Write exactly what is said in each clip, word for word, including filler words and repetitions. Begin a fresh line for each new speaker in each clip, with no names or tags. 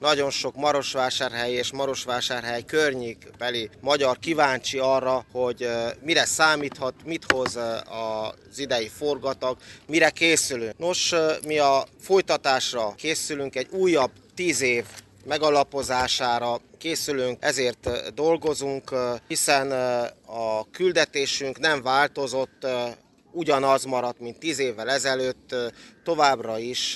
nagyon sok Marosvásárhely és Marosvásárhely környékbeli magyar kíváncsi arra, hogy mire számíthat, mit hoz az idei forgatag, mire készülünk. Nos, mi a folytatásra készülünk, egy újabb tíz év megalapozására készülünk, ezért dolgozunk, hiszen a küldetésünk nem változott, ugyanaz maradt, mint tíz évvel ezelőtt, továbbra is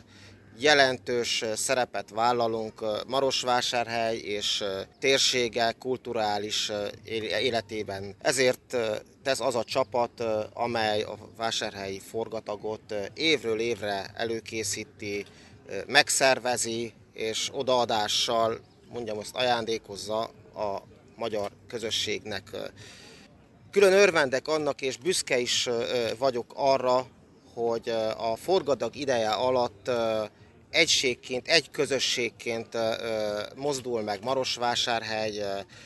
jelentős szerepet vállalunk Marosvásárhely és térsége kulturális életében. Ezért ez az a csapat, amely a vásárhelyi forgatagot évről évre előkészíti, megszervezi és odaadással, mondjam azt, ajándékozza a magyar közösségnek. Külön örvendek annak, és büszke is vagyok arra, hogy a forgatag ideje alatt egységként, egy közösségként mozdul meg Marosvásárhely,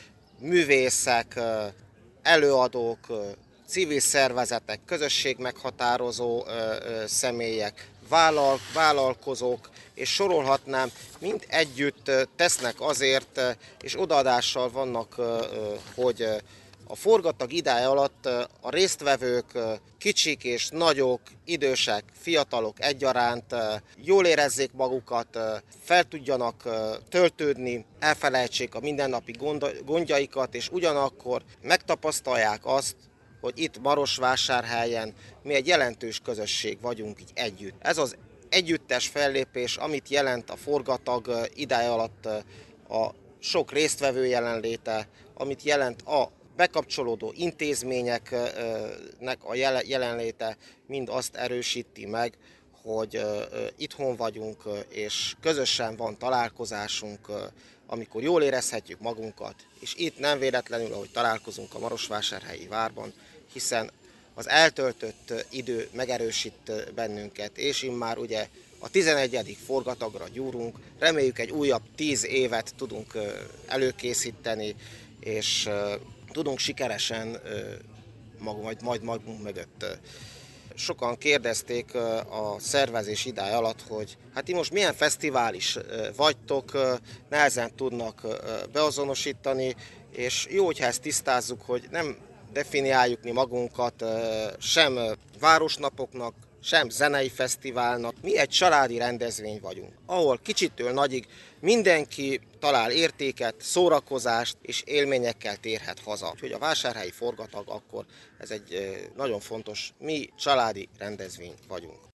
művészek, előadók, civil szervezetek, közösségmeghatározó személyek, vállal, vállalkozók, és sorolhatnám, mind együtt tesznek azért, és odaadással vannak, hogy a forgatag ideje alatt a résztvevők, kicsik és nagyok, idősek, fiatalok egyaránt jól érezzék magukat, fel tudjanak töltődni, elfelejtsék a mindennapi gondjaikat, és ugyanakkor megtapasztalják azt, hogy itt Marosvásárhelyen mi egy jelentős közösség vagyunk így együtt. Ez az együttes fellépés, amit jelent a forgatag ideje alatt a sok résztvevő jelenléte, amit jelent a bekapcsolódó intézményeknek a jelenléte, mind azt erősíti meg, hogy itthon vagyunk, és közösen van találkozásunk, amikor jól érezhetjük magunkat. És itt nem véletlenül, ahogy találkozunk a Marosvásárhelyi várban, hiszen az eltöltött idő megerősít bennünket, és immár ugye a tizenegyedik forgatagra gyúrunk, reméljük egy újabb tíz évet tudunk előkészíteni, és tudunk sikeresen mag, majd, majd magunk mögött. Sokan kérdezték a szervezés ideje alatt, hogy hát ti most milyen fesztivális vagytok, nehezen tudnak beazonosítani, és jó, hogyha ezt tisztázzuk, hogy nem definiáljuk mi magunkat sem városnapoknak, sem zenei fesztiválnak. Mi egy családi rendezvény vagyunk, ahol kicsitől nagyig mindenki talál értéket, szórakozást és élményekkel térhet haza. Úgyhogy a vásárhelyi forgatag akkor ez egy nagyon fontos, mi családi rendezvény vagyunk.